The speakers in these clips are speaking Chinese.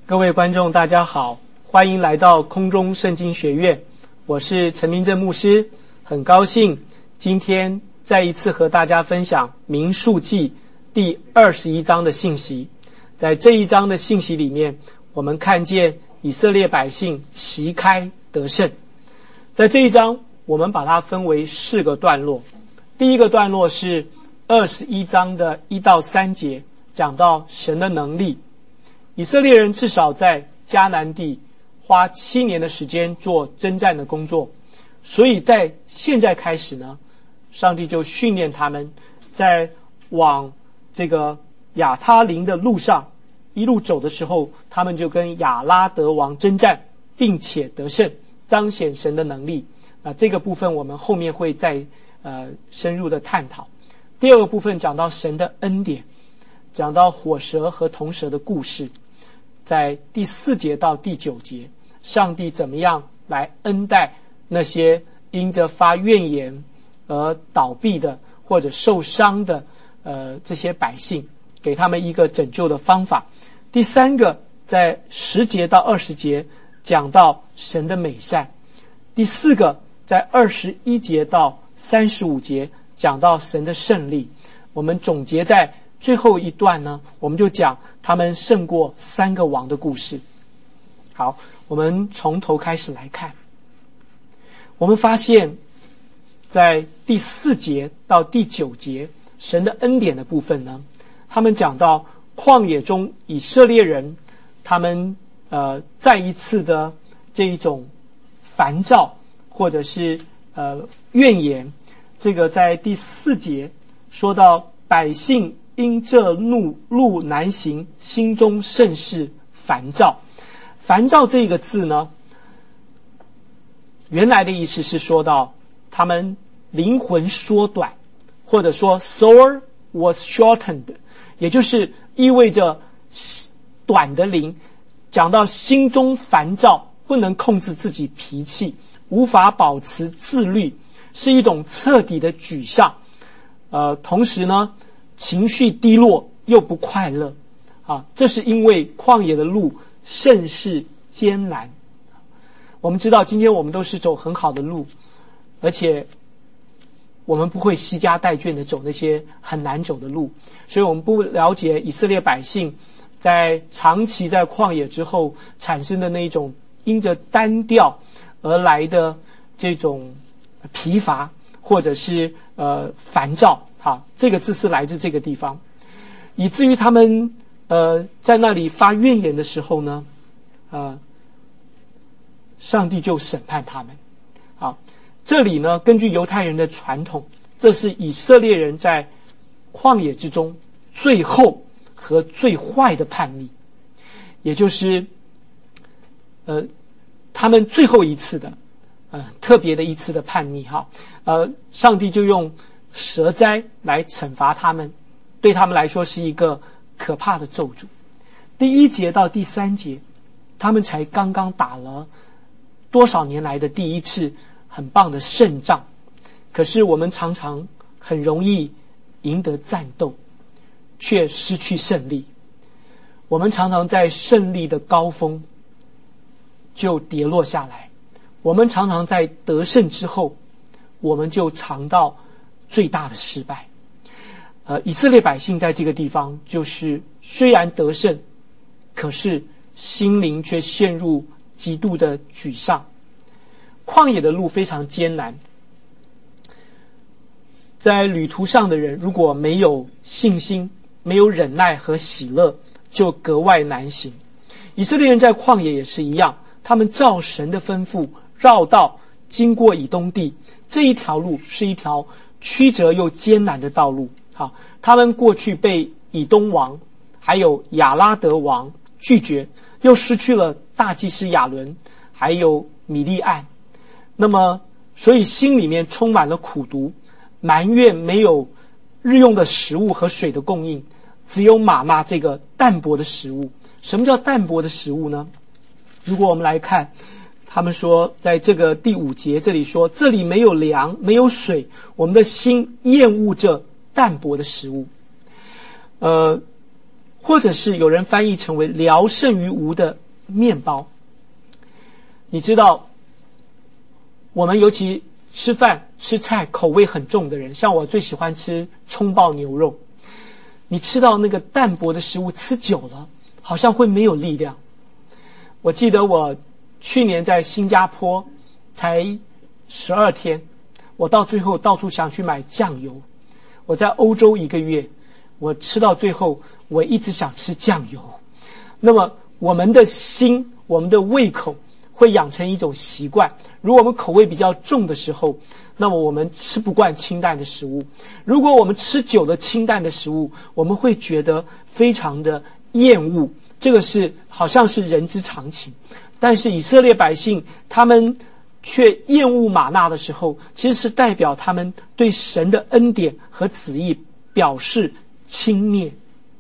各位观众大家好，欢迎来到空中圣经学院，我是陈明正牧师，很高兴今天再一次和大家分享民数记第21章的信息。在这一章的信息里面，我们看见以色列百姓旗开得胜。在这一章我们把它分为4个段落，第一个段落是21章的1到3节，讲到神的能力。以色列人至少在迦南地花7年的时间做征战的工作，所以在现在开始呢，上帝就训练他们在往这个亚他林的路上一路走的时候，他们就跟亚拉德王征战，并且得胜，彰显神的能力。这个部分我们后面会再深入的探讨。第二个部分讲到神的恩典，讲到火蛇和铜蛇的故事。在第4节到第9节，上帝怎么样来恩待那些因着发怨言而倒闭的或者受伤的这些百姓，给他们一个拯救的方法。第3个在10节到20节讲到神的美善。第4个在21节到35节讲到神的胜利。我们总结在最后一段呢，我们就讲他们胜过3个王的故事。好，我们从头开始来看。我们发现在第4节到第9节神的恩典的部分呢，他们讲到旷野中以色列人他们再一次的这一种烦躁或者是怨言。这个在第4节说到百姓因这路难行，心中甚是烦躁。烦躁这个字呢，原来的意思是说到他们灵魂缩短，或者说 soul was shortened， 也就是意味着短的灵，讲到心中烦躁，不能控制自己脾气，无法保持自律，是一种彻底的沮丧。同时呢，情绪低落又不快乐这是因为旷野的路甚是艰难。我们知道今天我们都是走很好的路，而且我们不会惜家带眷的走那些很难走的路，所以我们不了解以色列百姓在长期在旷野之后产生的那种因着单调而来的这种疲乏或者是烦躁。这个字是来自这个地方，以至于他们在那里发怨言的时候呢，上帝就审判他们。这里呢，根据犹太人的传统，这是以色列人在旷野之中最后和最坏的叛逆，也就是他们最后一次的特别的一次的叛逆。上帝就用蛇灾来惩罚他们，对他们来说是一个可怕的咒诅。第1节到第3节，他们才刚刚打了多少年来的第一次很棒的胜仗，可是我们常常很容易赢得战斗，却失去胜利。我们常常在胜利的高峰就跌落下来，我们常常在得胜之后，我们就尝到最大的失败。以色列百姓在这个地方就是虽然得胜，可是心灵却陷入极度的沮丧。旷野的路非常艰难，在旅途上的人如果没有信心，没有忍耐和喜乐，就格外难行。以色列人在旷野也是一样，他们照神的吩咐绕道经过以东地，这一条路是一条曲折又艰难的道路。他们过去被以东王还有亚拉德王拒绝，又失去了大祭司亚伦还有米利暗，那么所以心里面充满了苦毒，埋怨没有日用的食物和水的供应，只有玛纳这个淡薄的食物。什么叫淡薄的食物呢？如果我们来看，他们说在这个第5节这里说，这里没有粮没有水，我们的心厌恶这淡薄的食物。 或者是有人翻译成为聊胜于无的面包。你知道，我们尤其吃饭吃菜口味很重的人，像我最喜欢吃葱爆牛肉，你吃到那个淡薄的食物吃久了好像会没有力量。我记得我去年在新加坡才12天，我到最后到处想去买酱油。我在欧洲1个月，我吃到最后我一直想吃酱油。那么我们的心，我们的胃口会养成一种习惯，如果我们口味比较重的时候，那么我们吃不惯清淡的食物。如果我们吃久了清淡的食物，我们会觉得非常的厌恶，这个是好像是人之常情。但是以色列百姓他们却厌恶玛纳的时候，其实是代表他们对神的恩典和旨意表示轻蔑。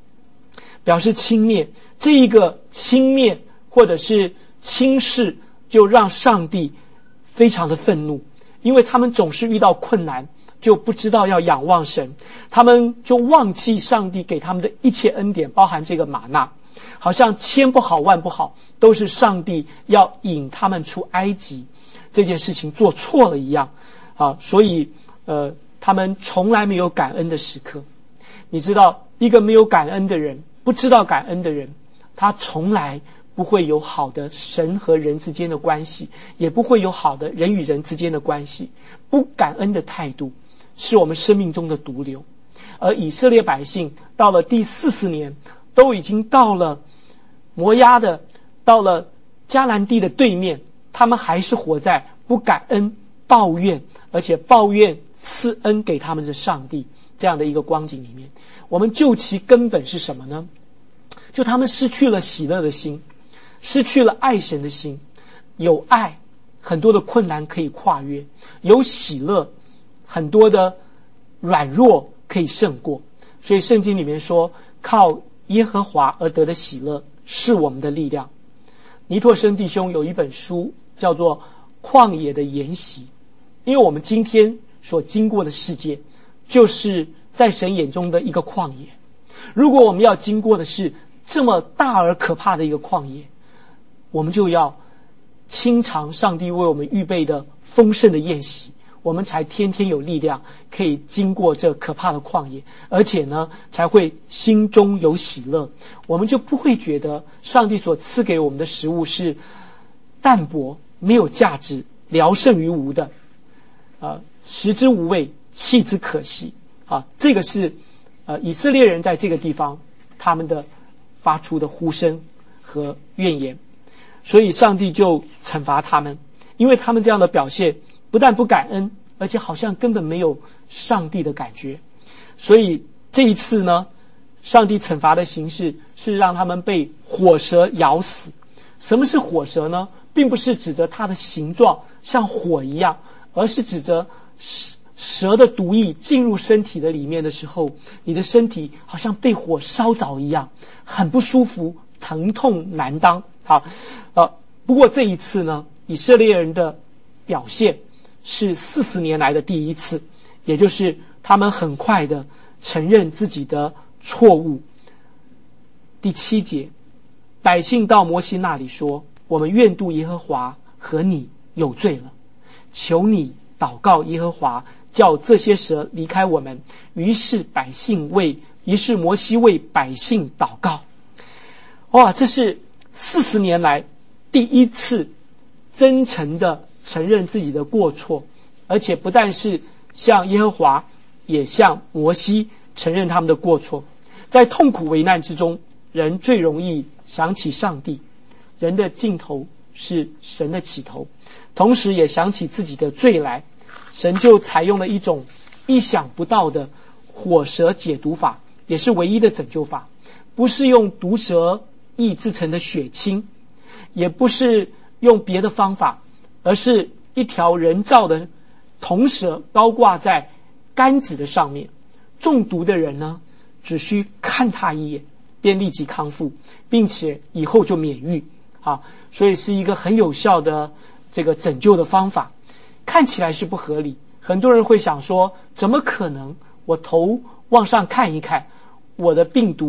这一个轻蔑或者是轻视，就让上帝非常的愤怒，因为他们总是遇到困难就不知道要仰望神，他们就忘记上帝给他们的一切恩典，包含这个玛纳，好像千不好万不好，都是上帝要引他们出埃及这件事情做错了一样所以他们从来没有感恩的时刻。你知道，一个没有感恩的人，不知道感恩的人，他从来不会有好的神和人之间的关系，也不会有好的人与人之间的关系。不感恩的态度是我们生命中的毒瘤。而以色列百姓到了第40年，都已经到了摩押的，到了迦南地的对面，他们还是活在不感恩、抱怨，而且抱怨赐恩给他们的上帝这样的一个光景里面。我们究其根本是什么呢？就他们失去了喜乐的心，失去了爱神的心。有爱，很多的困难可以跨越；有喜乐，很多的软弱可以胜过。所以圣经里面说，靠耶和华而得的喜乐是我们的力量。尼托生弟兄有一本书叫做《旷野的筵席》，因为我们今天所经过的世界就是在神眼中的一个旷野。如果我们要经过的是这么大而可怕的一个旷野，我们就要清尝上帝为我们预备的丰盛的宴席，我们才天天有力量可以经过这可怕的旷野，而且呢才会心中有喜乐。我们就不会觉得上帝所赐给我们的食物是淡薄没有价值聊胜于无的食之无味弃之可惜这个是以色列人在这个地方他们的发出的呼声和怨言。所以上帝就惩罚他们，因为他们这样的表现不但不感恩，而且好像根本没有上帝的感觉。所以这一次呢，上帝惩罚的形式是让他们被火蛇咬死。什么是火蛇呢？并不是指着它的形状像火一样，而是指着蛇的毒液进入身体的里面的时候，你的身体好像被火烧着一样，很不舒服，疼痛难当。不过这一次呢，以色列人的表现是40年来的第一次，也就是他们很快的承认自己的错误。第7节，百姓到摩西那里说，我们怨妒耶和华和你有罪了，求你祷告耶和华，叫这些蛇离开我们。于是摩西为百姓祷告。这是40年来第一次真诚的承认自己的过错，而且不但是向耶和华，也向摩西承认他们的过错。在痛苦危难之中，人最容易想起上帝，人的尽头是神的起头，同时也想起自己的罪来。神就采用了一种意想不到的火蛇解毒法，也是唯一的拯救法，不是用毒蛇液制成的血清，也不是用别的方法，而是一条人造的铜蛇高挂在杆子的上面。中毒的人呢，只需看他一眼便立即康复，并且以后就免狱所以是一个很有效的这个拯救的方法。看起来是不合理，很多人会想说，怎么可能我头往上看一看，我的病毒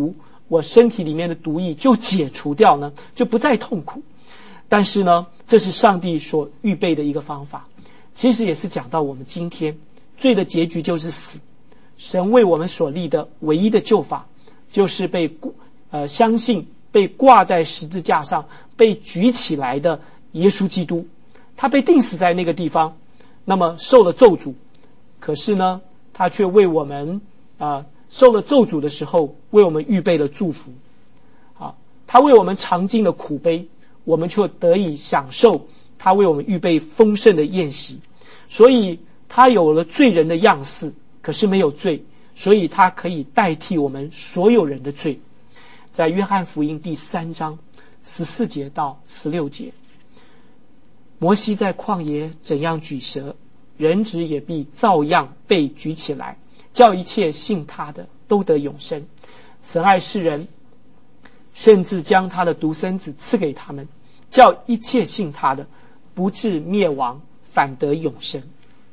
我身体里面的毒液就解除掉呢，就不再痛苦。但是呢，这是上帝所预备的一个方法，其实也是讲到我们今天罪的结局就是死。神为我们所立的唯一的救法，就是相信被挂在十字架上被举起来的耶稣基督，他被钉死在那个地方，那么受了咒诅，可是呢，他却为我们受了咒诅的时候为我们预备了祝福。他为我们尝尽了苦悲，我们却得以享受他为我们预备丰盛的宴席。所以他有了罪人的样式，可是没有罪，所以他可以代替我们所有人的罪。在约翰福音第3章14节到16节，摩西在旷野怎样举蛇，人子也必照样被举起来，叫一切信他的都得永生。神爱世人，甚至将他的独生子赐给他们，叫一切信他的不至灭亡，反得永生。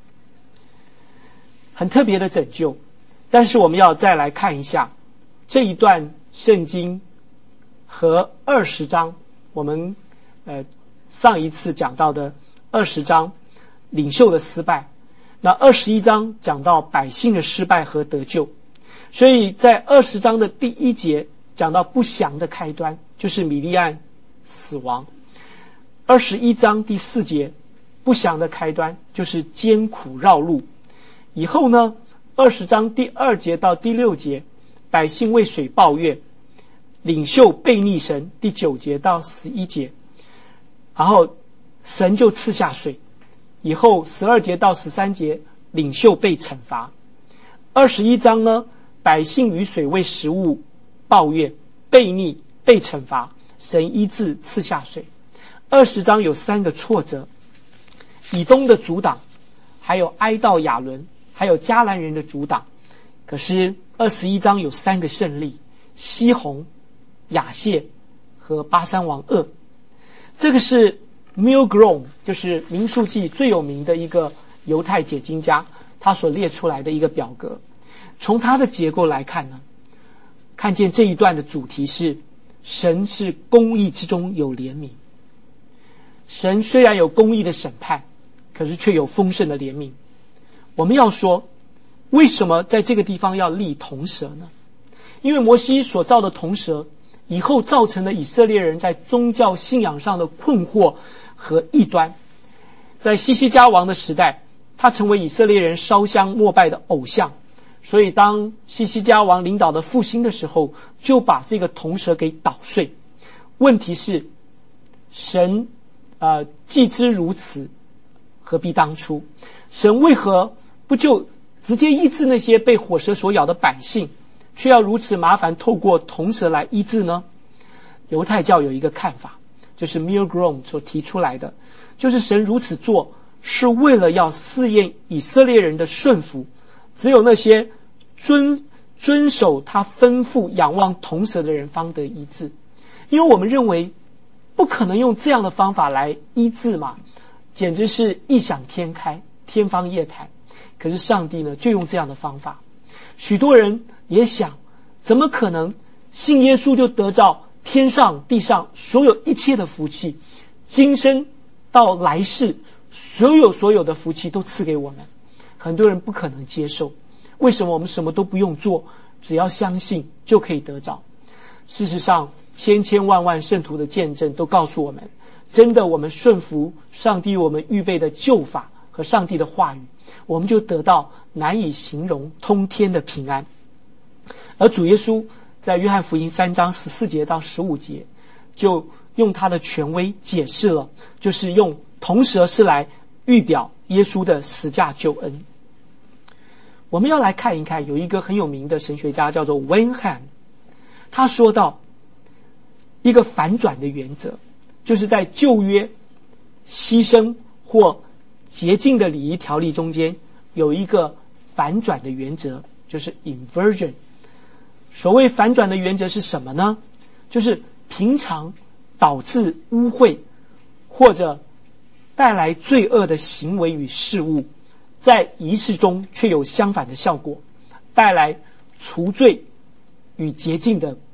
很特别的拯救。但是我们要再来看一下这一段圣经和20章，我们上一次讲到的20章领袖的失败，那21章讲到百姓的失败和得救。所以在20章的第1节讲到不祥的开端，就是米利暗死亡。21章第4节不祥的开端就是艰苦绕路。以后呢20章第2节到第6节百姓为水抱怨，领袖悖逆神，第9节到11节，然后神就赐下水。以后12节到13节领袖被惩罚。21章呢，百姓与水为食物抱怨，悖逆被惩罚，神医治赐下水。20章有3个挫折，以东的阻挡，还有哀悼亚伦，还有迦南人的阻挡。可是21章有3个胜利，西宏、亚谢和巴珊王噩。这个是 Milgrom， 就是民数记最有名的一个犹太解经家，他所列出来的一个表格。从它的结构来看呢，看见这一段的主题是神是公义之中有怜悯。神虽然有公义的审判，可是却有丰盛的怜悯。我们要说，为什么在这个地方要立铜蛇呢？因为摩西所造的铜蛇以后造成了以色列人在宗教信仰上的困惑和异端。在西西家王的时代，他成为以色列人烧香膜拜的偶像，所以当西西家王领导的复兴的时候，就把这个铜蛇给捣碎。问题是神既知如此，何必当初？神为何不就直接医治那些被火蛇所咬的百姓，却要如此麻烦透过铜蛇来医治呢？犹太教有一个看法，就是 Milgrom 所提出来的，就是神如此做是为了要试验以色列人的顺服，只有那些遵守他吩咐仰望铜蛇的人方得医治。因为我们认为不可能用这样的方法来医治嘛，简直是异想天开，天方夜谭。可是上帝呢，就用这样的方法。许多人也想，怎么可能信耶稣就得到天上地上所有一切的福气，今生到来世所有的福气都赐给我们？很多人不可能接受。为什么我们什么都不用做，只要相信就可以得着？事实上，千万圣徒的见证都告诉我们，真的我们顺服上帝我们预备的救法和上帝的话语，我们就得到难以形容通天的平安。而主耶稣在约翰福音3章14节到15节就用他的权威解释了，就是用铜蛇是来预表耶稣的十架救恩。我们要来看一看，有一个很有名的神学家叫做 Wenham， 他说到一个反转的原则，就是在旧约牺牲或洁净的礼仪条例中间有一个反转的原则，就是 inversion。 所谓反转的原则是什么呢？就是平常导致污秽或者带来罪恶的行为与事物，在仪式中却有相反的效果，带来除罪与洁净的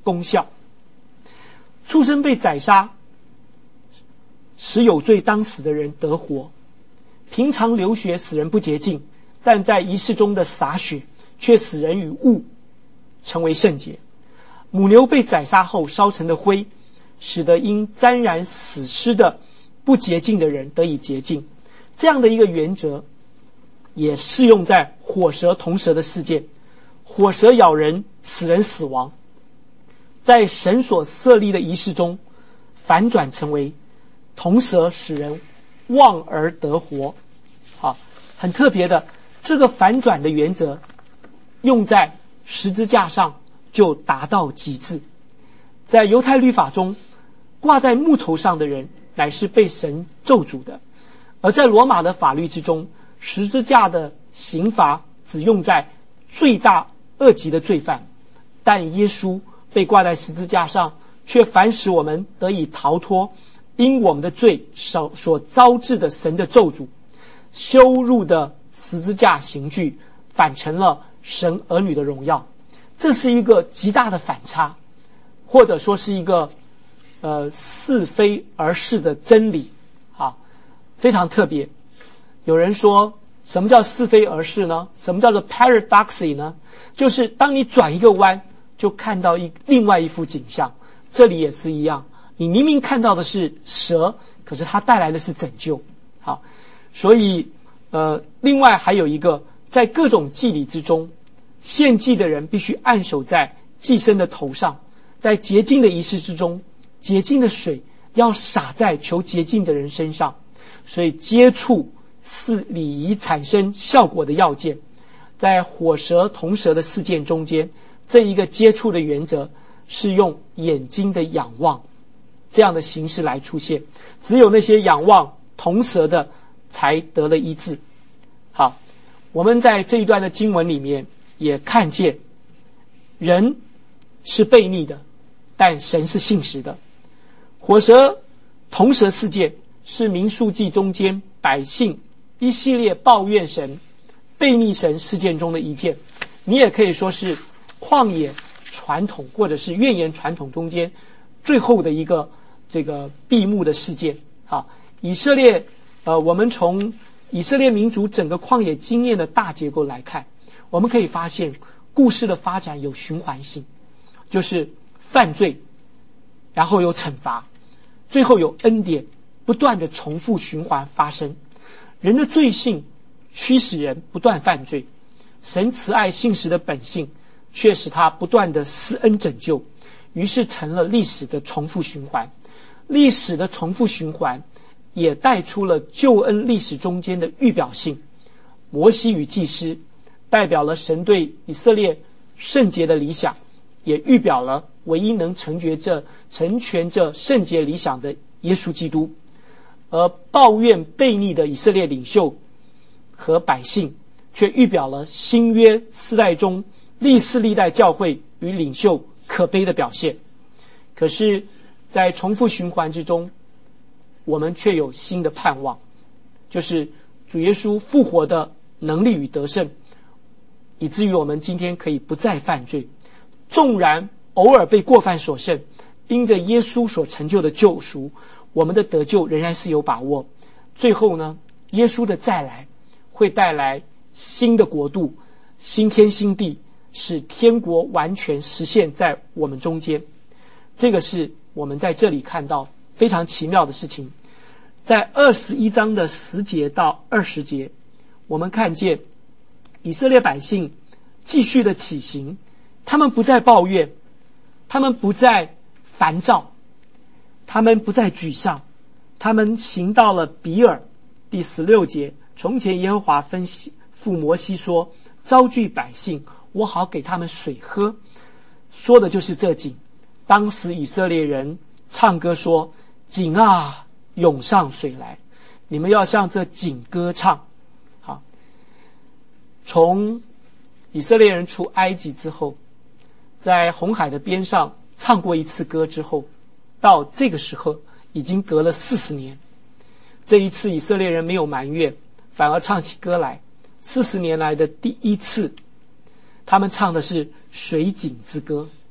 功效。畜生被宰杀，使有罪当死的人得活。平常流血使人不洁净，但在仪式中的洒血却使人与物成为圣洁。母牛被宰杀后烧成的灰，使得因沾染死尸的不洁净的人得以洁净。这样的一个原则也适用在火蛇铜蛇的事件。火蛇咬人使人死亡，在神所设立的仪式中反转成为铜蛇使人望而得活。好，很特别的，这个反转的原则用在十字架上就达到极致。在犹太律法中，挂在木头上的人乃是被神咒诅的，而在罗马的法律之中，十字架的刑罚只用在罪大恶极的罪犯，但耶稣被挂在十字架上，却反使我们得以逃脱因我们的罪所招致的神的咒诅。羞辱的十字架刑具反成了神儿女的荣耀，这是一个极大的反差，或者说是一个是非而是的真理啊，非常特别。有人说，什么叫是非而是呢？什么叫做 paradoxy 呢？就是当你转一个弯，就看到另外一幅景象。这里也是一样，你明明看到的是蛇，可是它带来的是拯救。好，所以另外还有一个，在各种祭礼之中，献祭的人必须按手在祭牲的头上，在洁净的仪式之中，洁净的水要洒在求洁净的人身上。所以接触是礼仪产生效果的要件。在火蛇铜蛇的事件中间，这一个接触的原则是用眼睛的仰望这样的形式来出现，只有那些仰望铜蛇的才得了医治。好，我们在这一段的经文里面也看见，人是悖逆的，但神是信实的。火蛇铜蛇事件是民数记中间百姓一系列抱怨神、悖逆神事件中的一件，你也可以说是旷野传统或者是怨言传统中间最后的一个这个闭幕的事件。好，以色列我们从以色列民族整个旷野经验的大结构来看，我们可以发现故事的发展有循环性，就是犯罪，然后有惩罚，最后有恩典，不断的重复循环发生。人的罪性驱使人不断犯罪，神慈爱信实的本性却使他不断的施恩拯救，于是成了历史的重复循环。历史的重复循环也带出了救恩历史中间的预表性。摩西与祭司代表了神对以色列圣洁的理想，也预表了唯一能成全这圣洁理想的耶稣基督。而抱怨悖逆的以色列领袖和百姓，却预表了新约世代中历世历代教会与领袖可悲的表现。可是在重复循环之中，我们却有新的盼望，就是主耶稣复活的能力与得胜，以至于我们今天可以不再犯罪。纵然偶尔被过犯所胜，因着耶稣所成就的救赎，我们的得救仍然是有把握。最后呢，耶稣的再来会带来新的国度，新天新地，使天国完全实现在我们中间。这个是我们在这里看到非常奇妙的事情。在21章的10节到20节，我们看见以色列百姓继续的起行，他们不再抱怨，他们不再烦躁，他们不再沮丧，他们行到了比尔。第16节，从前耶和华吩咐摩西说，招聚百姓，我好给他们水喝。说的就是这井。当时以色列人唱歌说，井啊，涌上水来，你们要向这井歌唱。好，从以色列人出埃及之后，在红海的边上唱过一次歌之后，到这个时候已经隔了40年。这一次以色列人没有埋怨，反而唱起歌来。40年来的第一次，他们唱的是水井之歌。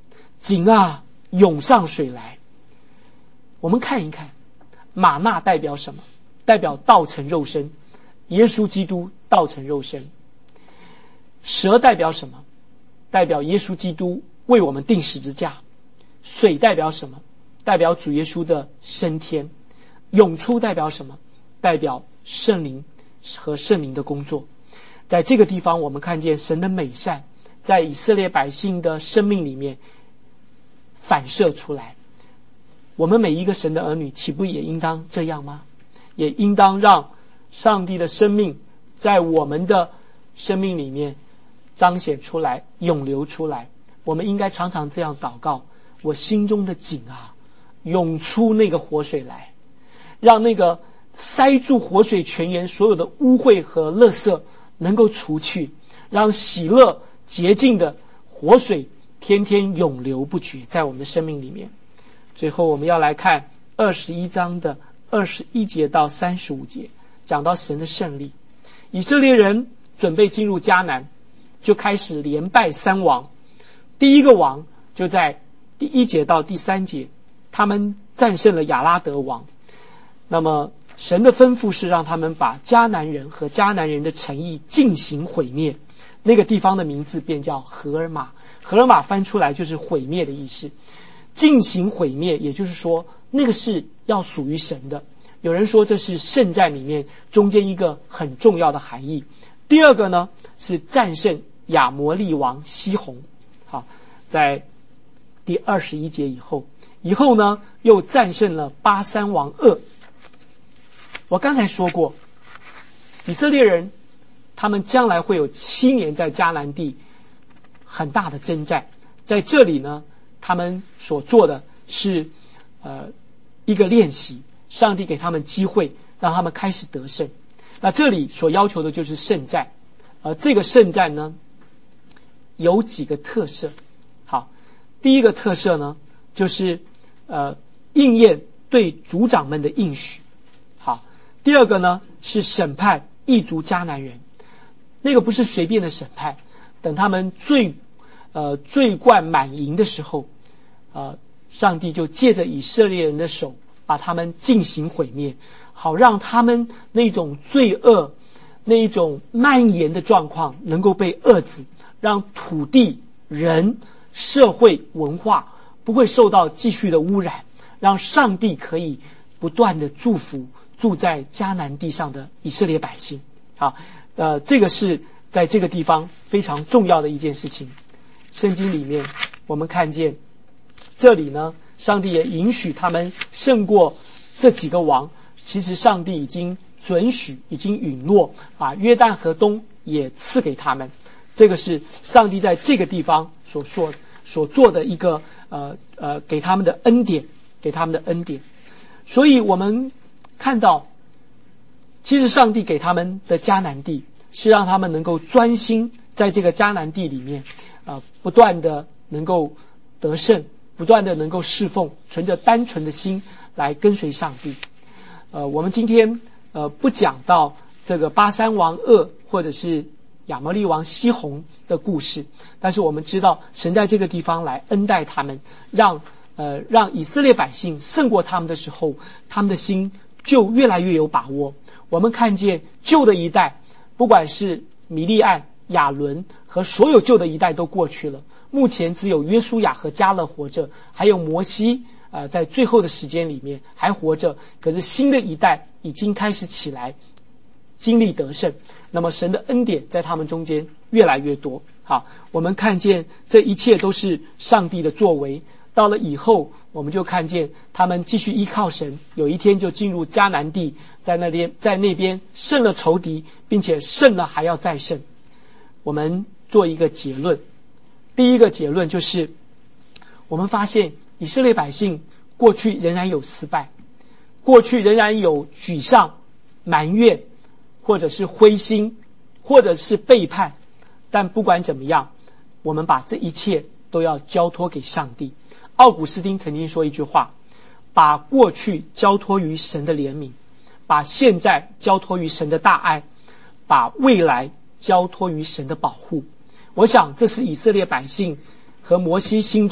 井啊，涌上水来。我们看一看，玛纳代表什么？代表道成肉身，耶稣基督道成肉身。蛇代表什么？代表耶稣基督为我们钉十字架。水代表什么？代表主耶稣的升天。涌出代表什么？代表圣灵和圣灵的工作。在这个地方，我们看见神的美善在以色列百姓的生命里面反射出来。我们每一个神的儿女，岂不也应当这样吗？也应当让上帝的生命在我们的生命里面彰显出来，涌流出来。我们应该常常这样祷告：我心中的井啊，涌出那个活水来，让那个塞住活水泉源所有的污秽和垃圾能够除去，让喜乐洁净的活水天天涌流不绝在我们的生命里面。最后我们要来看21章的21节到35节，讲到神的胜利。以色列人准备进入迦南，就开始连拜3王。第一个王就在第1节到第3节，他们战胜了亚拉德王。那么神的吩咐是让他们把迦南人和迦南人的城邑进行毁灭，那个地方的名字便叫荷尔玛。荷尔玛翻出来就是毁灭的意思。进行毁灭，也就是说那个是要属于神的。有人说这是圣战里面中间一个很重要的含义。第二个呢，是战胜亚摩利王西宏。好，在第21节以后呢，又战胜了巴珊王噩。我刚才说过，以色列人他们将来会有7年在迦南地很大的征战。在这里呢，他们所做的是一个练习，上帝给他们机会让他们开始得胜。那这里所要求的就是圣战，这个圣战呢有几个特色。好，第一个特色呢就是应验对族长们的应许。好，第二个呢是审判异族迦南人，那个不是随便的审判，等他们罪贯满盈的时候，上帝就借着以色列人的手把他们进行毁灭，好让他们那种罪恶那一种蔓延的状况能够被遏制，让土地人社会文化不会受到继续的污染，让上帝可以不断的祝福住在迦南地上的以色列百姓。好，这个是在这个地方非常重要的一件事情。圣经里面我们看见这里呢，上帝也允许他们胜过这几个王。其实上帝已经准许，已经允诺把约旦河东也赐给他们。这个是上帝在这个地方所做的一个给他们的恩典，给他们的恩典。所以我们看到，其实上帝给他们的迦南地是让他们能够专心在这个迦南地里面不断的能够得胜，不断的能够侍奉，存着单纯的心来跟随上帝。我们今天不讲到这个巴珊王噩或者是亚摩利王西宏的故事，但是我们知道神在这个地方来恩待他们，让以色列百姓胜过他们的时候，他们的心就越来越有把握。我们看见旧的一代，不管是米利暗、亚伦和所有旧的一代都过去了，目前只有约书亚和迦勒活着，还有摩西在最后的时间里面还活着。可是新的一代已经开始起来经历得胜，那么神的恩典在他们中间越来越多。好，我们看见这一切都是上帝的作为。到了以后，我们就看见他们继续依靠神，有一天就进入迦南地，在那边胜了仇敌，并且胜了还要再胜。我们做一个结论，第一个结论就是我们发现以色列百姓过去仍然有失败，过去仍然有沮丧、埋怨，或者是灰心，或者是背叛。但不管怎么样，我们把这一切都要交托给上帝。奥古斯丁曾经说一句话，把过去交托于神的怜悯，把现在交托于神的大爱，把未来交托于神的保护。我想这是以色列百姓和摩西心中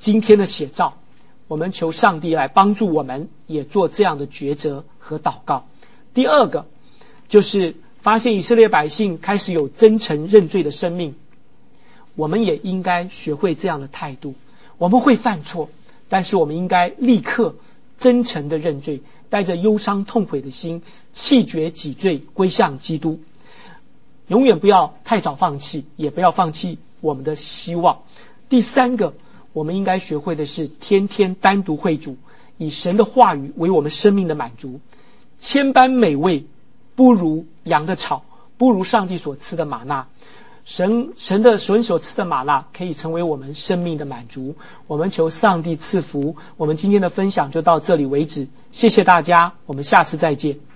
今天的写照。我们求上帝来帮助我们也做这样的抉择和祷告。第二个就是发现以色列百姓开始有真诚认罪的生命，我们也应该学会这样的态度。我们会犯错，但是我们应该立刻真诚的认罪，带着忧伤痛悔的心，弃绝己罪，归向基督。永远不要太早放弃，也不要放弃我们的希望。第三个，我们应该学会的是天天单独会主，以神的话语为我们生命的满足。千般美味不如羊的草，不如上帝所赐的玛纳。神所赐的玛纳可以成为我们生命的满足。我们求上帝赐福。我们今天的分享就到这里为止，谢谢大家，我们下次再见。